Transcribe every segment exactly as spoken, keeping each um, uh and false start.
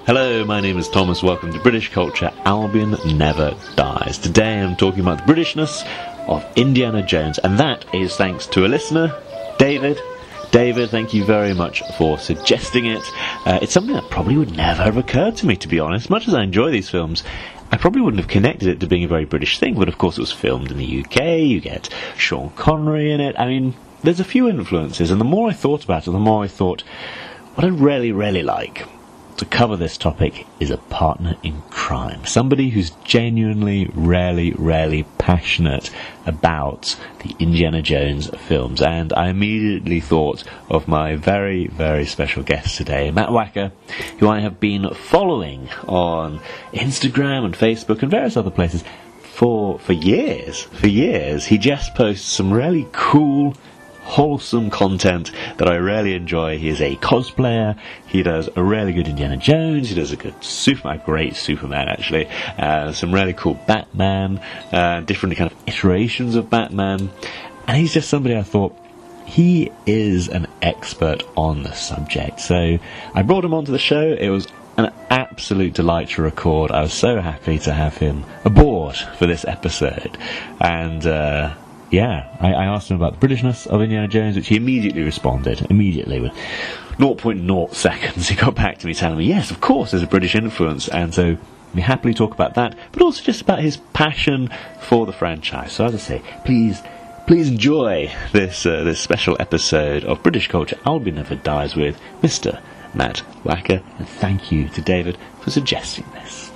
Hello, my name is Thomas. Welcome to British Culture. Albion Never Dies. Today I'm talking about the Britishness of Indiana Jones, and that is thanks to a listener, David. David, thank you very much for suggesting it. Uh, it's something that probably would never have occurred to me, to be honest. Much as I enjoy these films, I probably wouldn't have connected it to being a very British thing, but of course it was filmed in the U K. You get Sean Connery in it. I mean, there's a few influences, and the more I thought about it, the more I thought, what I really, really like to cover this topic is a partner in crime. Somebody who's genuinely, rarely, rarely passionate about the Indiana Jones films. And I immediately thought of my very, very special guest today, Matt Wacker, who I have been following on Instagram and Facebook and various other places for, for years. For years. He just posts some really cool, wholesome content that I really enjoy. He is a cosplayer. He does a really good Indiana Jones. He does a good Superman, great Superman actually. Uh, some really cool Batman, uh, different kind of iterations of Batman. And he's just somebody I thought, he is an expert on the subject. So I brought him onto the show. It was an absolute delight to record. I was so happy to have him aboard for this episode. And, uh, Yeah, I, I asked him about the Britishness of Indiana Jones, which he immediately responded, immediately, with zero point zero seconds. He got back to me telling me, yes, of course, there's a British influence, and so we happily talk about that, but also just about his passion for the franchise. So as I say, please, please enjoy this uh, this special episode of British Culture Albion Never Dies with Mister Matt Wacker, and thank you to David for suggesting this.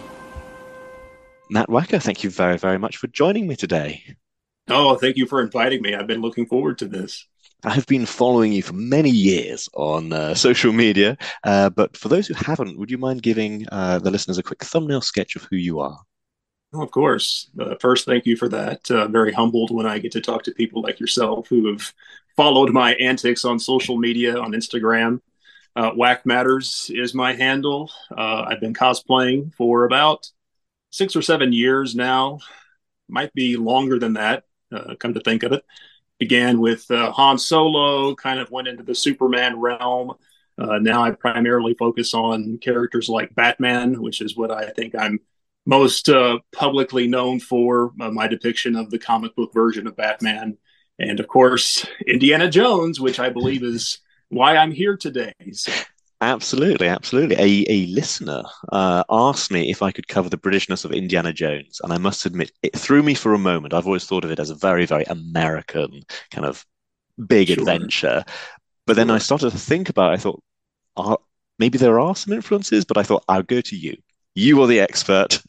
Matt Wacker, thank you very, very much for joining me today. Oh, thank you for inviting me. I've been looking forward to this. I've been following you for many years on uh, social media, uh, but for those who haven't, would you mind giving uh, the listeners a quick thumbnail sketch of who you are? Oh, of course. Uh, first, thank you for that. Uh, very humbled when I get to talk to people like yourself who have followed my antics on social media, on Instagram. Uh, Whack Matters is my handle. Uh, I've been cosplaying for about six or seven years now. Might be longer than that. Uh, come to think of it, began with uh, Han Solo, kind of went into the Superman realm. Uh, now I primarily focus on characters like Batman, which is what I think I'm most uh, publicly known for, uh, my depiction of the comic book version of Batman. And of course, Indiana Jones, which I believe is why I'm here today. So, Absolutely, absolutely. A, a listener uh, asked me if I could cover the Britishness of Indiana Jones, and I must admit, it threw me for a moment. I've always thought of it as a very, very American kind of big sure. adventure. But then Sure. I started to think about it. I thought, are, maybe there are some influences, but I thought, I'll go to you. You are the expert.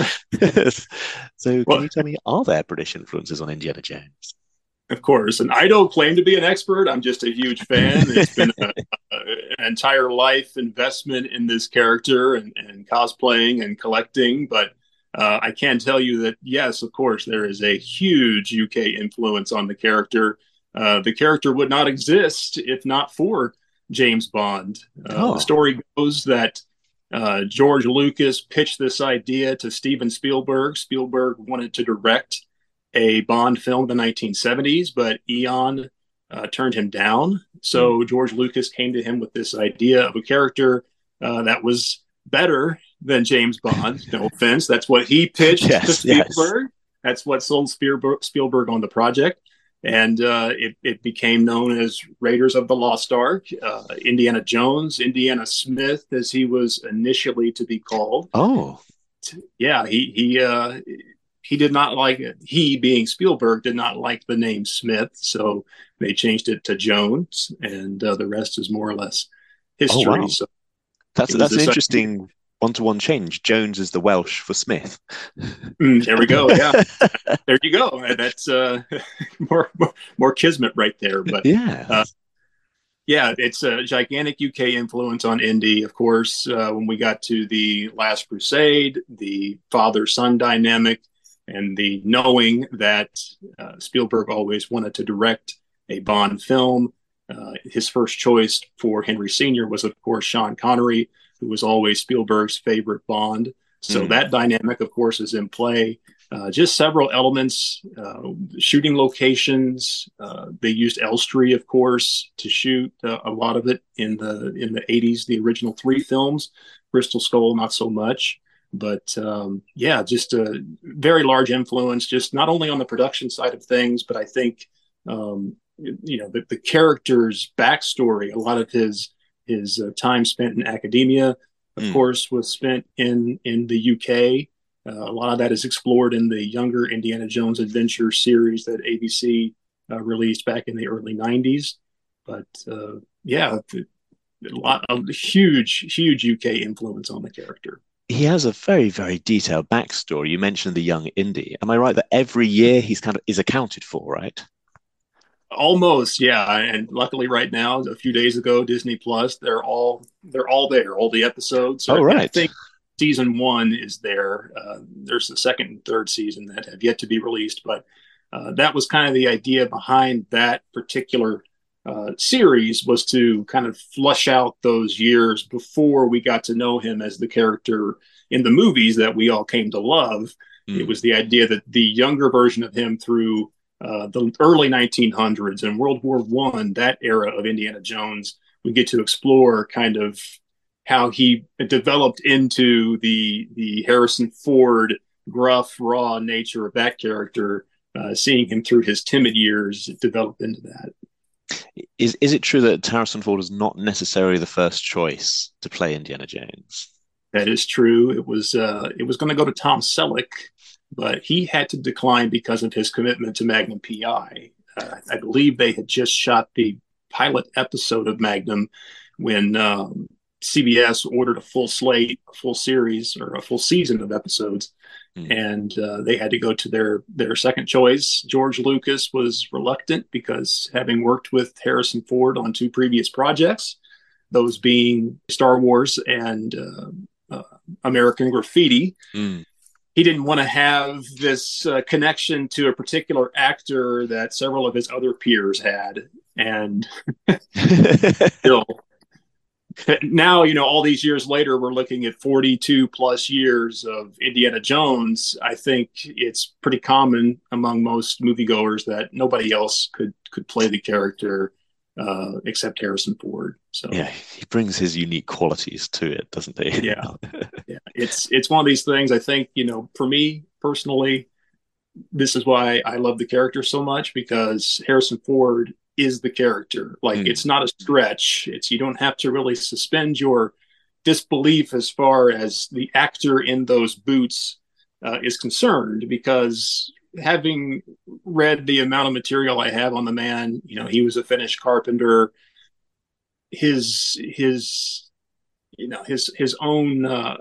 So Well, can you tell me, are there British influences on Indiana Jones? of course. And I don't claim to be an expert. I'm just a huge fan. It's been a, a, an entire life investment in this character and, and cosplaying and collecting. But uh, I can tell you that, yes, of course, there is a huge U K influence on the character. Uh, the character would not exist if not for James Bond. Uh, Oh. The story goes that uh, George Lucas pitched this idea to Steven Spielberg. Spielberg wanted to direct a Bond film in the nineteen seventies, but Eon uh, turned him down. So mm. George Lucas came to him with this idea of a character uh, that was better than James Bond. No offense. That's what he pitched yes, to Spielberg. Yes. That's what sold Spielberg, Spielberg on the project. And uh, it, it became known as Raiders of the Lost Ark, uh, Indiana Jones, Indiana Smith, as he was initially to be called. Oh. Yeah, he, he, uh, He did not like it. He, being Spielberg, did not like the name Smith, so they changed it to Jones, and uh, the rest is more or less history. Oh, wow. So that's that's an interesting idea. One-to-one change. Jones is the Welsh for Smith. Mm, there we go. Yeah, there you go. That's uh, more, more more kismet right there. But yeah, uh, yeah, it's a gigantic U K influence on Indy. Of course, uh, when we got to the Last Crusade, the father-son dynamic, and the knowing that uh, Spielberg always wanted to direct a Bond film. Uh, his first choice for Henry Senior was, of course, Sean Connery, who was always Spielberg's favorite Bond. So mm. that dynamic, of course, is in play. Uh, just several elements, uh, shooting locations. Uh, they used Elstree, of course, to shoot uh, a lot of it in the in the eighties, the original three films. Crystal Skull, not so much. But um, yeah, just a very large influence, just not only on the production side of things, but I think um, you know the, the character's backstory. A lot of his his uh, time spent in academia, of mm. course, was spent in in the U K. Uh, a lot of that is explored in the younger Indiana Jones Adventure series that A B C uh, released back in the early nineties. But uh, yeah, a lot of huge, huge U K influence on the character. He has a very, very detailed backstory. You mentioned the young Indy. Am I right that every year he's kind of is accounted for, right? Almost, yeah. And luckily, right now, a few days ago, Disney Plus, they're all they're all there, all the episodes. Oh, right. I think season one is there. Uh, there's the second and third season that have yet to be released, but uh, that was kind of the idea behind that particular uh, series, was to kind of flush out those years before we got to know him as the character in the movies that we all came to love. Mm. It was the idea that the younger version of him through uh, the early nineteen hundreds and World War One, that era of Indiana Jones, we get to explore kind of how he developed into the the Harrison Ford gruff, raw nature of that character, uh, seeing him through his timid years develop into that. Is is it true that Harrison Ford was not necessarily the first choice to play Indiana Jones? That is true. It was uh, it was going to go to Tom Selleck, but he had to decline because of his commitment to Magnum P I. Uh, I believe they had just shot the pilot episode of Magnum when um, C B S ordered a full slate, a full series, or a full season of episodes. Mm. And uh, they had to go to their, their second choice. George Lucas was reluctant because, having worked with Harrison Ford on two previous projects, those being Star Wars and uh, uh, American Graffiti, mm. he didn't want to have this uh, connection to a particular actor that several of his other peers had. And still, now, you know, all these years later, we're looking at forty-two plus years of Indiana Jones. I think it's pretty common among most moviegoers that nobody else could could play the character uh, except Harrison Ford. So yeah, he brings his unique qualities to it, doesn't he? yeah, yeah. It's it's one of these things. I think, you know, for me personally, this is why I love the character so much, because Harrison Ford is the character. Like, mm. it's not a stretch. It's, you don't have to really suspend your disbelief as far as the actor in those boots uh, is concerned, because having read the amount of material I have on the man, you know, he was a finished carpenter. His, his, you know, his, his own uh,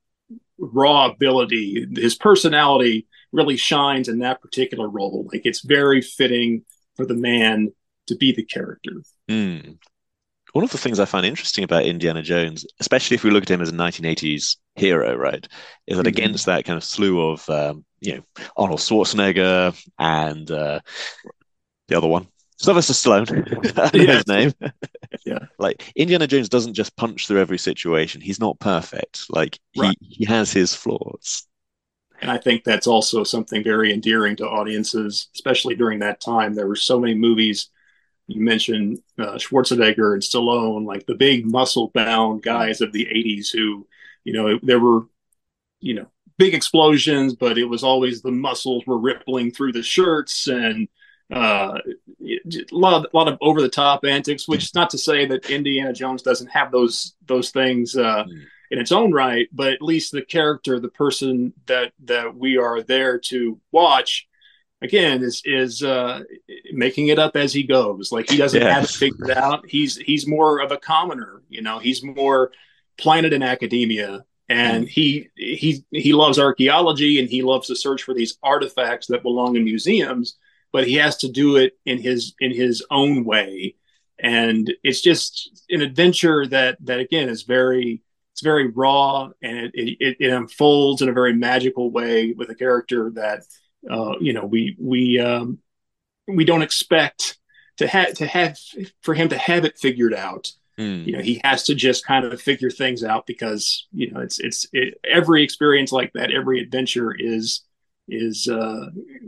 raw ability, his personality really shines in that particular role. Like, it's very fitting for the man to be the character. Mm. One of the things I find interesting about Indiana Jones, especially if we look at him as a nineteen eighties hero, right, is that mm-hmm. against that kind of slew of, um, you know, Arnold Schwarzenegger and uh, the other one, Sylvester Stallone, I know yeah. his name. yeah. Like, Indiana Jones doesn't just punch through every situation. He's not perfect. Like, he, right. he has his flaws. And I think that's also something very endearing to audiences, especially during that time. There were so many movies. You mentioned uh, Schwarzenegger and Stallone, like the big muscle-bound guys of the eighties who, you know, there were, you know, big explosions, but it was always the muscles were rippling through the shirts, and uh, a lot of, a lot of over-the-top antics, which is not to say that Indiana Jones doesn't have those those things uh, mm. in its own right, but at least the character, the person that, that we are there to watch, again, is is uh, making it up as he goes. Like, he doesn't yeah. have it figured out. He's he's more of a commoner, you know. He's more planted in academia, and mm. he he he loves archaeology, and he loves to search for these artifacts that belong in museums. But he has to do it in his in his own way, and it's just an adventure that that again is very it's very raw, and it it, it unfolds in a very magical way with a character that. Uh, you know, we we um, we don't expect to have to have for him to have it figured out. Mm. You know, he has to just kind of figure things out, because you know it's it's it, every experience like that, every adventure is is uh,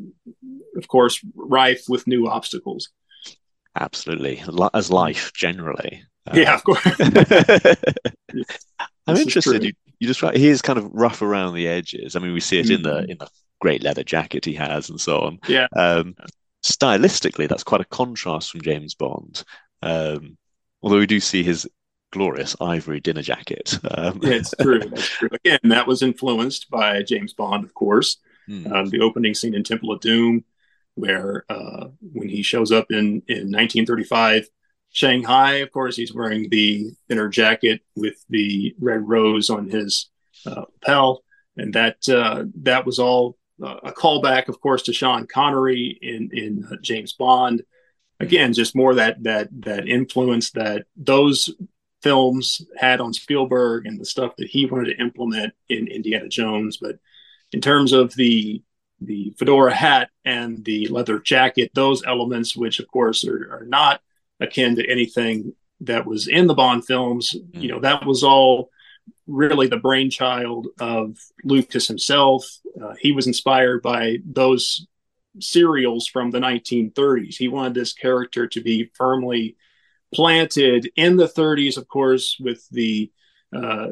of course rife with new obstacles. Absolutely, as life generally. Uh, yeah, of course. I'm This is interested. true. You, you describe he is kind of rough around the edges. I mean, we see it in the Mhm. in the great leather jacket he has and so on. Yeah, Um, stylistically, that's quite a contrast from James Bond. Um, although we do see his glorious ivory dinner jacket. Um, yeah, it's true. That's true. Again, that was influenced by James Bond, of course. hmm, Um, the opening scene in Temple of Doom, where uh, when he shows up in in nineteen thirty-five Shanghai, of course, he's wearing the inner jacket with the red rose on his uh, lapel, and that uh, that was all uh, a callback, of course, to Sean Connery in in uh, James Bond. hmm, Again, just more that that that influence that those films had on Spielberg and the stuff that he wanted to implement in Indiana Jones. But in terms of the the fedora hat and the leather jacket, those elements, which of course are, are not akin to anything that was in the Bond films, you know, hmm, that was all really the brainchild of Lucas himself. Uh, he was inspired by those serials from the nineteen thirties. He wanted this character to be firmly planted in the thirties, of course, with the uh,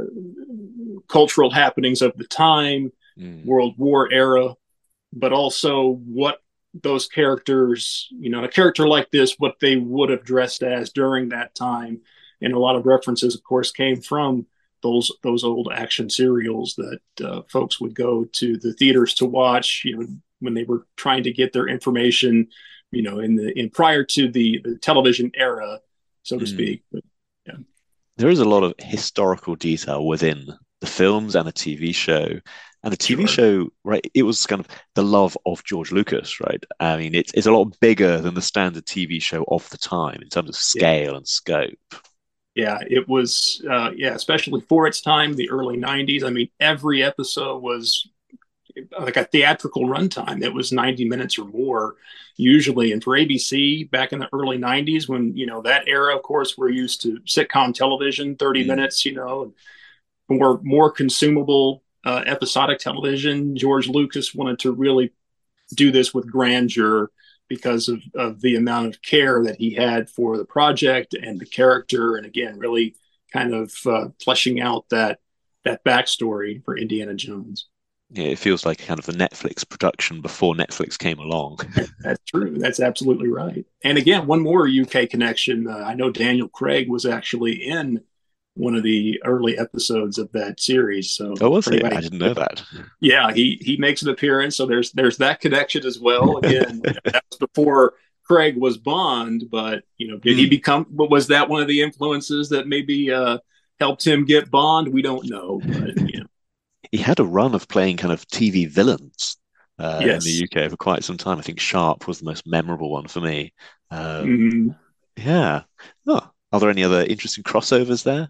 cultural happenings of the time, hmm. World War era, but also what those characters, you know, a character like this, what they would have dressed as during that time. And a lot of references, of course, came from those those old action serials that uh, folks would go to the theaters to watch, you know, when they were trying to get their information, you know, in the in prior to the the television era, so to Hmm. speak. But yeah, There is a lot of historical detail within the films and the T V show. And the T V sure. show, right, it was kind of the love of George Lucas, right? I mean, it's, it's a lot bigger than the standard T V show of the time in terms of Yeah. scale and scope. Yeah, it was, uh, yeah, especially for its time, the early nineties. I mean, every episode was like a theatrical runtime. It was ninety minutes or more usually. And for A B C back in the early nineties, when, you know, that era, of course, we're used to sitcom television, thirty Mm, minutes, you know, more, more consumable uh, episodic television. George Lucas wanted to really do this with grandeur because of, of the amount of care that he had for the project and the character. And again, really kind of uh, fleshing out that that backstory for Indiana Jones. yeah, it feels like kind of the Netflix production before Netflix came along. That's true. That's absolutely right. And again, one more U K connection. Uh, I know Daniel Craig was actually in one of the early episodes of that series. So Oh, was for he? I anybody, didn't know that. yeah, he he makes an appearance. So there's there's that connection as well. Again, that was before Craig was Bond, but you know, did he Mm. become? Was that one of the influences that maybe uh, helped him get Bond? We don't know, but you know, He had a run of playing kind of T V villains uh, in the yes. U K for quite some time. I think Sharp was the most memorable one for me. Um, Mm-hmm. yeah. Oh, are there any other interesting crossovers there?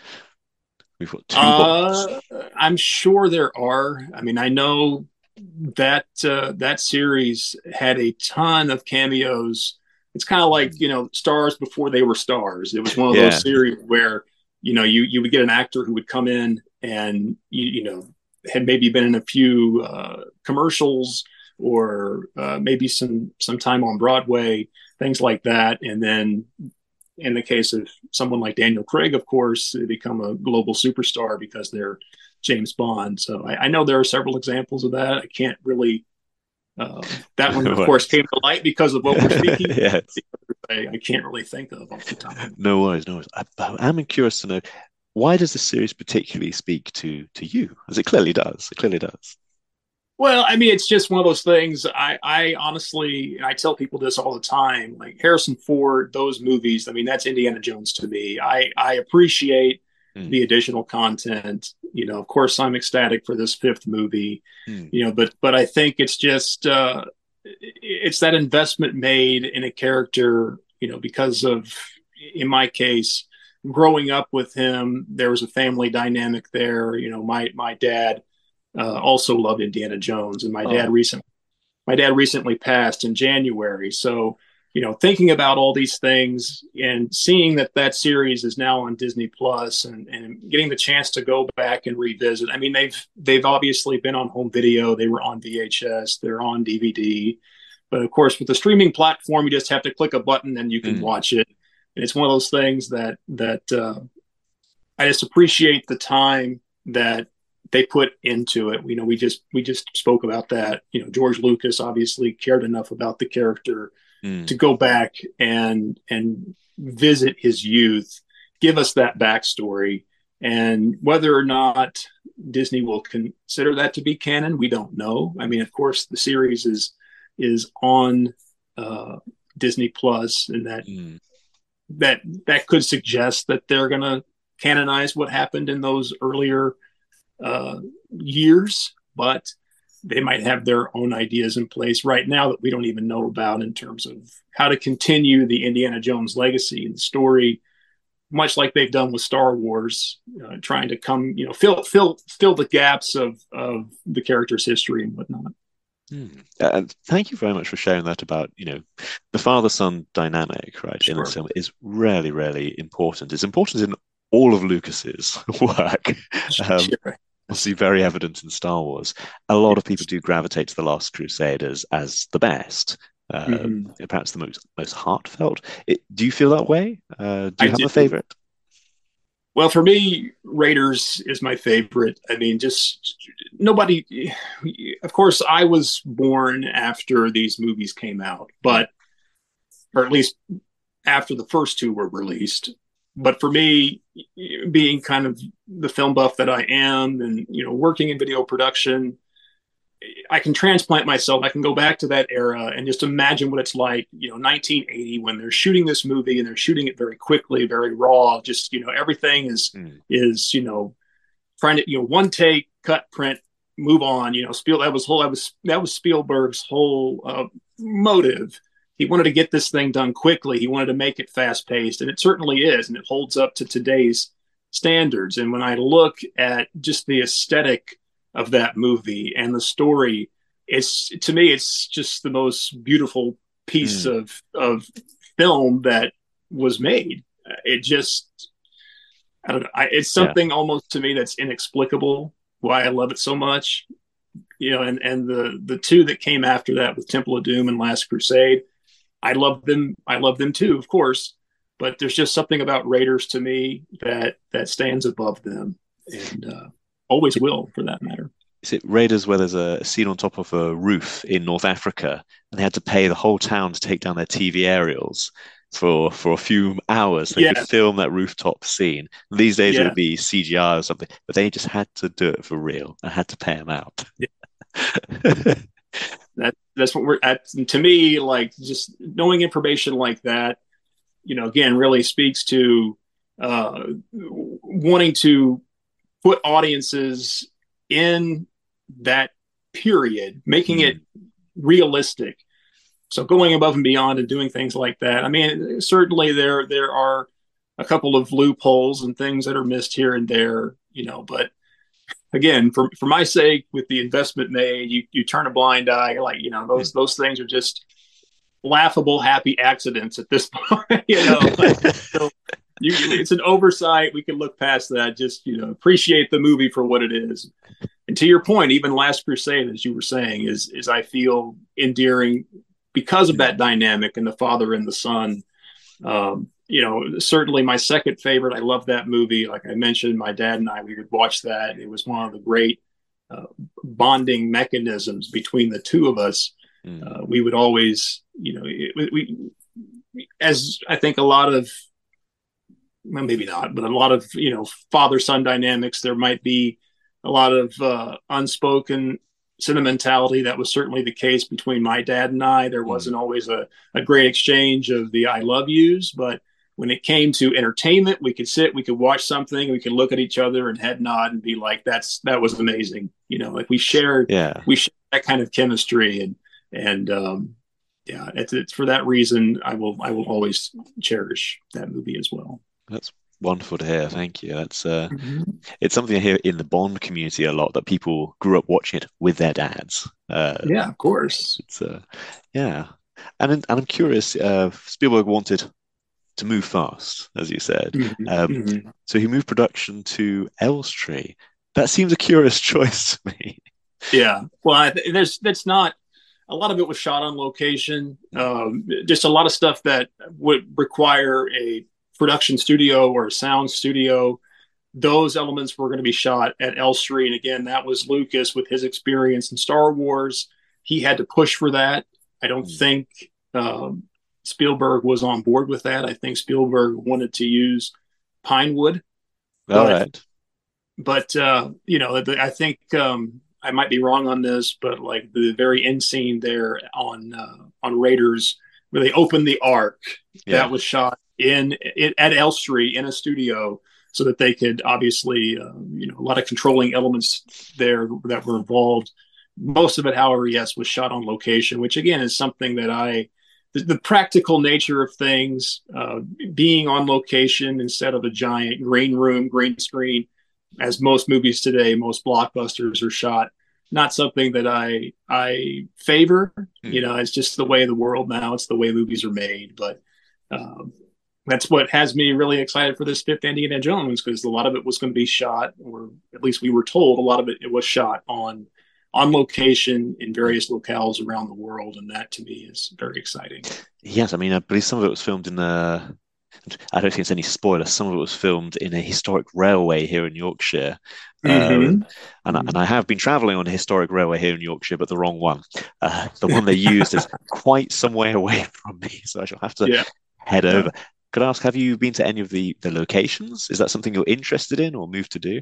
We've got two Bonds. Uh, I'm sure there are. I mean, I know that uh, that series had a ton of cameos. It's kind of like, you know, stars before they were stars. It was one of Yeah. those series where, you know, you you would get an actor who would come in and you, you know, had maybe been in a few uh, commercials or uh, maybe some some time on Broadway, things like that, and then in the case of someone like Daniel Craig, of course, they become a global superstar because they're James Bond. So I, I know there are several examples of that. I can't really. Um, that one, of course, Right. came to light because of what we're speaking. Yes. I, I can't really think of off the top. No worries, no worries. I, I'm curious to know, why does this series particularly speak to to you? As it clearly does. It clearly does. Well, I mean, it's just one of those things. I, I honestly, I tell people this all the time. Like Harrison Ford, those movies. I mean, that's Indiana Jones to me. I, I appreciate Mm, the additional content. You know, of course, I'm ecstatic for this fifth movie. mm, You know, but but I think it's just uh, it's that investment made in a character. You know, because of, in my case, growing up with him, there was a family dynamic there. You know, my my dad uh, also loved Indiana Jones, and my dad oh, recently my dad recently passed in January. So, you know, thinking about all these things and seeing that that series is now on Disney Plus and, and getting the chance to go back and revisit. I mean, they've they've obviously been on home video, they were on V H S, they're on D V D, but of course, with the streaming platform, you just have to click a button and you can mm, watch it. And it's one of those things that that uh, I just appreciate the time that they put into it. You know, we just we just spoke about that. You know, George Lucas obviously cared enough about the character Mm. to go back and and visit his youth, give us that backstory, and whether or not Disney will consider that to be canon, we don't know. I mean, of course, the series is is on uh, Disney Plus, and that Mm. that that could suggest that they're going to canonize what happened in those earlier uh, years, but they might have their own ideas in place right now that we don't even know about in terms of how to continue the Indiana Jones legacy and story, much like they've done with Star Wars, uh, trying to come, you know, fill fill fill the gaps of of the character's history and whatnot. Mm. Uh, thank you very much for sharing that about, you know, the father-son dynamic, right, in this Sure. film is really, really important. It's important in all of Lucas's work. Um, Sure. obviously very evident in Star Wars. A lot of people do gravitate to The Last Crusade as, as the best, um, Mhm. perhaps the most most heartfelt. It, do you feel that way? Uh, do I you have do. a favorite? Well, for me, Raiders is my favorite. I mean, just nobody. Of course, I was born after these movies came out, Mm. but or at least after the first two were released. But for me, being kind of the film buff that I am, and you know, working in video production, I can transplant myself. I can go back to that era and just imagine what it's like, you know, nineteen eighty when they're shooting this movie and they're shooting it very quickly, very raw. Just, you know, everything is Mm. is you know trying to, you know, one take, cut, print, move on. You know, Spiel that was whole that was that was Spielberg's whole uh, motive. He wanted to get this thing done quickly. He wanted to make it fast paced, and it certainly is, and it holds up to today's standards. And when I look at just the aesthetic of that movie and the story, it's to me, it's just the most beautiful piece Mm. of of film that was made. It just, I don't know, I, it's Yeah. something almost to me that's inexplicable why I love it so much. You know, and and the the two that came after that with Temple of Doom and Last Crusade, I love them. I love them too, of course. But there's just something about Raiders to me that that stands above them, and uh, always will, for that matter. Is it Raiders where there's a scene on top of a roof in North Africa and they had to pay the whole town to take down their T V aerials for for a few hours so they could Yeah, film that rooftop scene? These days it yeah, would be C G I or something, but they just had to do it for real and had to pay them out. yeah. That that's what we're at. To me, like just knowing information like that, you know, again, really speaks to uh, wanting to put audiences in that period, making it Mm. realistic. So going above and beyond and doing things like that. I mean, certainly there there are a couple of loopholes and things that are missed here and there, you know, but again, for for my sake, with the investment made, you you turn a blind eye. Like, you know, those those things are just laughable, happy accidents at this point. You know, like, so you, it's an oversight. We can look past that. Just, you know, appreciate the movie for what it is. And to your point, even Last Crusade, as you were saying, is is I feel endearing because of that dynamic and the father and the son. Um, you know, certainly my second favorite. I love that movie. Like I mentioned, my dad and I, we would watch that. It was one of the great uh, bonding mechanisms between the two of us. Mm. Uh, we would always, you know, it, we, we, as I think a lot of, well, maybe not, but a lot of, you know, father son dynamics, there might be a lot of uh, unspoken sentimentality. That was certainly the case between my dad and I. There Mm. wasn't always a, a great exchange of the I love yous, but when it came to entertainment, we could sit, we could watch something, we could look at each other and head nod and be like, that's, that was amazing. You know, like we shared, Yeah, we shared that kind of chemistry. And, and, um, yeah, it's, it's for that reason I will, I will always cherish that movie as well. that's wonderful to hear. Thank you. That's uh, Mhm. it's something I hear in the Bond community a lot that people grew up watching it with their dads. Uh, Yeah, of course. it's uh, yeah, and and I'm curious. Uh, Spielberg wanted to move fast, as you said. Mhm. Um, Mhm. so he moved production to Elstree. That seems a curious choice to me. Yeah. Well, I, there's that's not a lot of it was shot on location. Um, just a lot of stuff that would require a production studio or a sound studio those elements were going to be shot at Elstree. And again, that was Lucas with his experience in Star Wars. He had to push for that. I don't mm. think um, Spielberg was on board with that. I think Spielberg wanted to use Pinewood. All but, right. But, uh, you know, I think um, I might be wrong on this, but like the very end scene there on uh, on Raiders, where they open the Ark, yeah. that was shot in it, at Elstree in a studio, so that they could obviously, uh, you know, a lot of controlling elements there that were involved. Most of it, however, yes, was shot on location, which again is something that I, the, the practical nature of things, uh, being on location instead of a giant green room, green screen, as most movies today, most blockbusters are shot. Not something that I I favor. Mm. You know, it's just the way of the world now. It's the way movies are made. But um, that's what has me really excited for this fifth Indiana Jones, because a lot of it was going to be shot, or at least we were told a lot of it, it was shot on on location in various locales around the world, and that to me is very exciting. Yes, I mean, I believe some of it was filmed in a. I don't think it's any spoiler. Some of it was filmed in a historic railway here in Yorkshire. Mm-hmm. Um, and, and I have been travelling on a historic railway here in Yorkshire, but the wrong one. Uh, the one they used is quite some way away from me, so I shall have to yeah. head yeah. over. Could I ask, have you been to any of the, the locations? Is that something you're interested in or moved to do?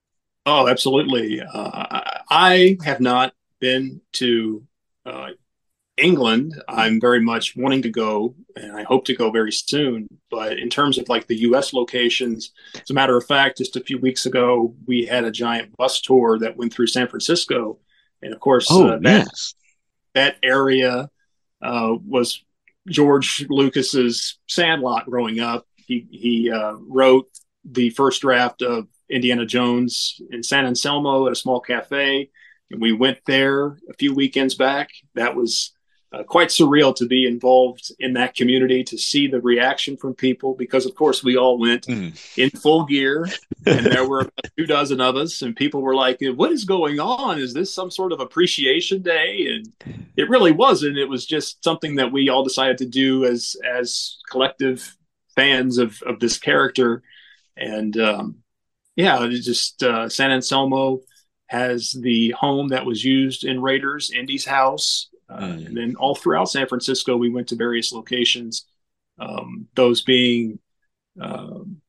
Oh, absolutely. Uh, I have not been to uh, England. I'm very much wanting to go, and I hope to go very soon. But in terms of like the U S locations, as a matter of fact, just a few weeks ago, we had a giant bus tour that went through San Francisco. And of course, oh, uh, that, yes. that area uh, was George Lucas's Sandlot growing up. He, he uh, wrote the first draft of Indiana Jones in San Anselmo at a small cafe. And we went there a few weekends back. That was Uh, quite surreal to be involved in that community, to see the reaction from people, because of course we all went mm. in full gear, and there were about two dozen of us, and people were like, what is going on? Is this some sort of appreciation day? And it really wasn't. It was just something that we all decided to do as as collective fans of of this character. And um, yeah, it just uh, San Anselmo has the home that was used in Raiders, Indy's house. Uh, mm. And then all throughout San Francisco, we went to various locations, um, those being um,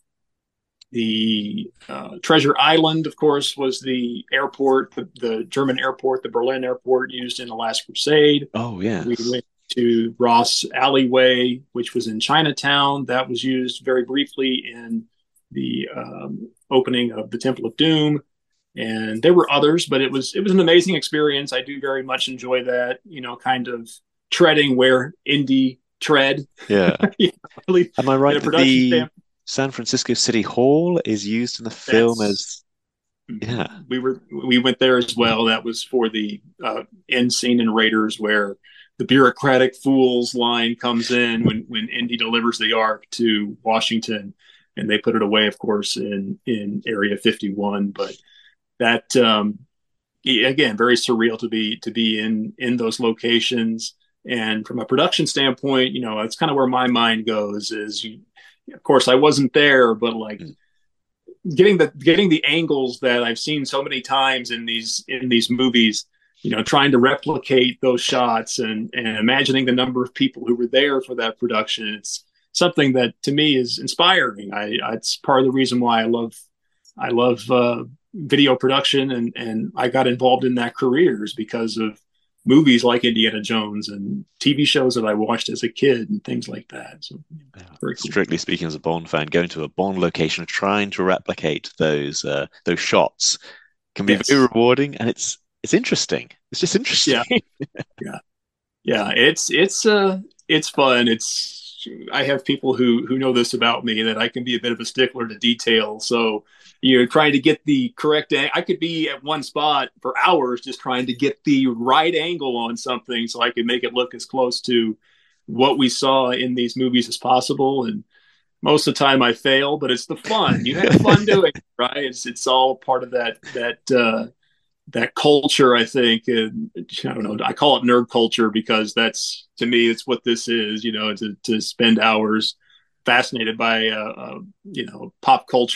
the uh, Treasure Island, of course, was the airport, the, the German airport, the Berlin airport used in The Last Crusade. Oh, yeah. We went to Ross Alleyway, which was in Chinatown. That was used very briefly in the um, opening of the Temple of Doom. And there were others, but it was it was an amazing experience. I do very much enjoy that, you know, kind of treading where Indy tread. Yeah. you know, really, am I right that the stamp. San Francisco City Hall is used in the film That's, as? Yeah, we were we went there as well. That was for the uh, end scene in Raiders, where the bureaucratic fools line comes in when when Indy delivers the Ark to Washington, and they put it away, of course, in in Area fifty-one, but. That um, again, very surreal to be to be in in those locations. And from a production standpoint, you know, that's kind of where my mind goes. Is you, of course I wasn't there, but like mm. getting the getting the angles that I've seen so many times in these in these movies. You know, trying to replicate those shots and and imagining the number of people who were there for that production. It's something that to me is inspiring. I, I it's part of the reason why I love I love. Uh, video production and and I got involved in that career is because of movies like Indiana Jones and T V shows that I watched as a kid and things like that. So yeah, very cool. Strictly speaking, as a Bond fan, going to a Bond location trying to replicate those uh, those shots can be yes. very rewarding, and it's it's interesting. It's just interesting. Yeah, yeah, yeah. It's it's uh it's fun. It's I have people who who know this about me, that I can be a bit of a stickler to detail. So you know, trying to get the correct ang- I could be at one spot for hours just trying to get the right angle on something so I could make it look as close to what we saw in these movies as possible. And most of the time I fail, but it's the fun. You have fun doing it, right? It's it's all part of that that uh, that culture, I think. And I don't know, I call it nerd culture because that's, to me, it's what this is, you know, to to spend hours fascinated by uh, uh, you know, pop culture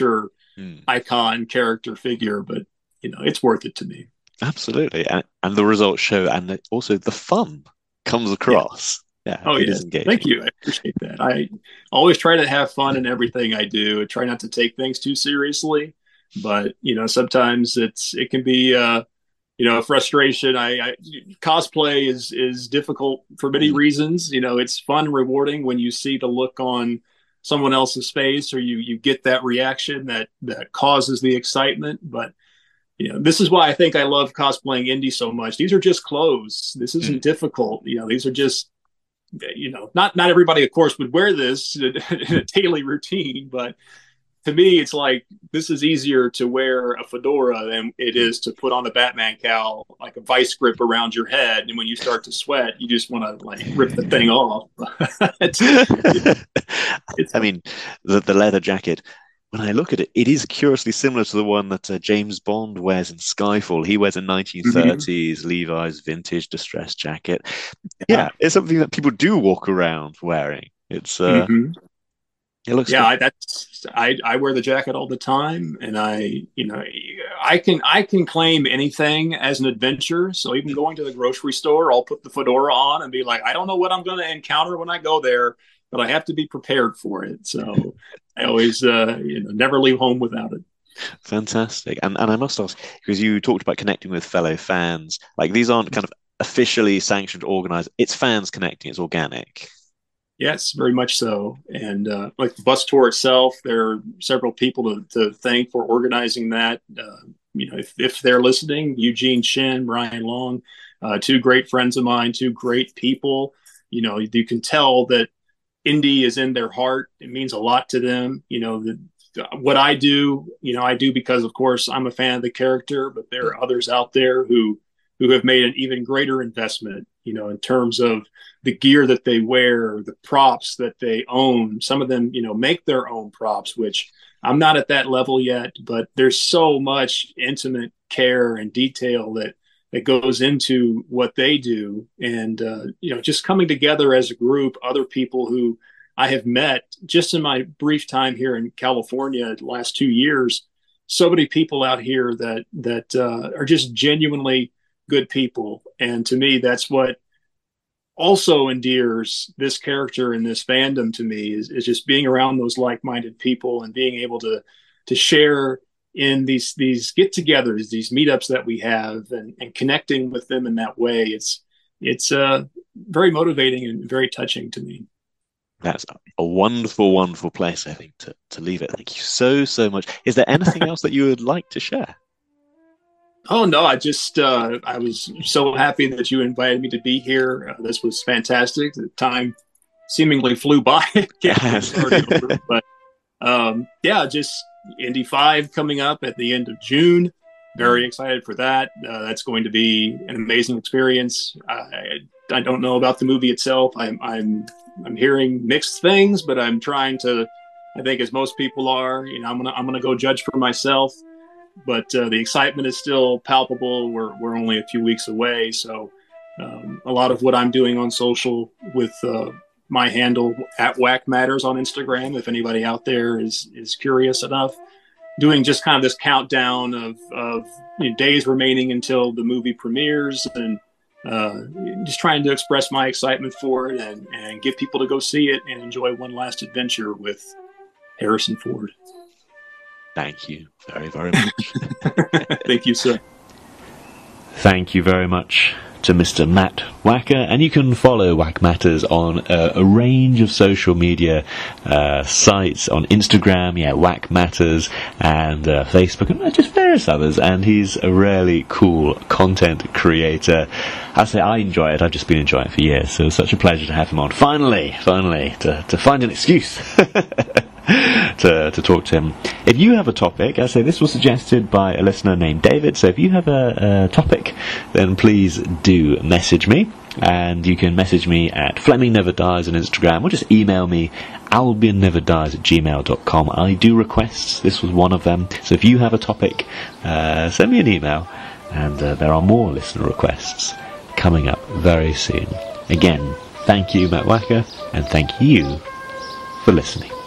mm. icon character figure, but you know, it's worth it to me. Absolutely, and, and the results show, and also the fun comes across. Yeah, yeah oh it yeah, is engaging. thank you. I appreciate that. I always try to have fun in everything I do. I try not to take things too seriously, but you know, sometimes it's it can be. Uh, you know, frustration. I, I cosplay is is difficult for many Mm. reasons. You know, it's fun and rewarding when you see the look on someone else's face, or you you get that reaction that that causes the excitement. But you know, this is why I think I love cosplaying indie so much. These are just clothes. This isn't Mm. difficult. You know, these are just, you know, not not everybody, of course, would wear this in a daily routine, but to me, it's like this is easier to wear a fedora than it is to put on the Batman cowl, like a vice grip around your head. And when you start to sweat, you just want to like rip the thing off. it's, it's, I mean, the, the leather jacket, when I look at it, it is curiously similar to the one that uh, James Bond wears in Skyfall. He wears a nineteen thirties mm-hmm. Levi's vintage distressed jacket. Yeah. yeah, it's something that people do walk around wearing. It's uh, mm-hmm. It looks yeah, I, that's I I wear the jacket all the time, and I you know I can I can claim anything as an adventure. So even going to the grocery store, I'll put the fedora on and be like, I don't know what I'm going to encounter when I go there, but I have to be prepared for it. So I always uh, you know never leave home without it. Fantastic, and and I must ask, because you talked about connecting with fellow fans, like these aren't kind of officially sanctioned, organized. It's fans connecting. It's organic. Yes, very much so. And uh, like the bus tour itself, there are several people to, to thank for organizing that. Uh, you know, if, if they're listening, Eugene Shin, Brian Long, uh, two great friends of mine, two great people. You know, you can tell that indie is in their heart. It means a lot to them. You know, the, what I do, you know, I do because, of course, I'm a fan of the character, but there are others out there who who have made an even greater investment, you know, in terms of the gear that they wear, the props that they own. Some of them, you know, make their own props, which I'm not at that level yet, but there's so much intimate care and detail that that goes into what they do. And, uh, you know, just coming together as a group, other people who I have met just in my brief time here in California the last two years, so many people out here that, that uh, are just genuinely good people. And to me, that's what also endears this character and this fandom to me is, is just being around those like-minded people and being able to to share in these these get-togethers, these meetups that we have, and, and connecting with them in that way. It's it's uh, very motivating and very touching to me. That's a wonderful, wonderful place, I think, to, to leave it. Thank you so, so much. Is there anything else that you would like to share? Oh, no, I just, uh, I was so happy that you invited me to be here. Uh, this was fantastic. The time seemingly flew by. Yes. over, but um, yeah, just Indy five coming up at the end of June. Very excited for that. Uh, that's going to be an amazing experience. I, I don't know about the movie itself. I'm, I'm, I'm hearing mixed things, but I'm trying to, I think as most people are, you know, I'm going to, I'm going to go judge for myself. But uh, the excitement is still palpable. We're we're only a few weeks away, so um, a lot of what I'm doing on social with uh, my handle at Whack Matters on Instagram, if anybody out there is is curious enough, doing just kind of this countdown of of you know, days remaining until the movie premieres, and uh, just trying to express my excitement for it and and get people to go see it and enjoy one last adventure with Harrison Ford. Thank you very, very much. Thank you, sir. Thank you very much to Mister Matt Wacker, and you can follow Whack Matters on uh, a range of social media uh, sites, on Instagram, yeah, Whack Matters, and uh, Facebook, and just various others, and he's a really cool content creator. I say I enjoy it, I've just been enjoying it for years, so it's such a pleasure to have him on. Finally, finally, to, to find an excuse to, to talk to him. If you have a topic, I say this was suggested by a listener named David, so if you have a, a topic, then please do message me, and you can message me at Fleming Never Dies on Instagram, or just email me, albion never dies at gmail dot com. I do requests, this was one of them, so if you have a topic, uh, send me an email, and uh, there are more listener requests coming up very soon. Again, thank you, Matt Wacker, and thank you for listening.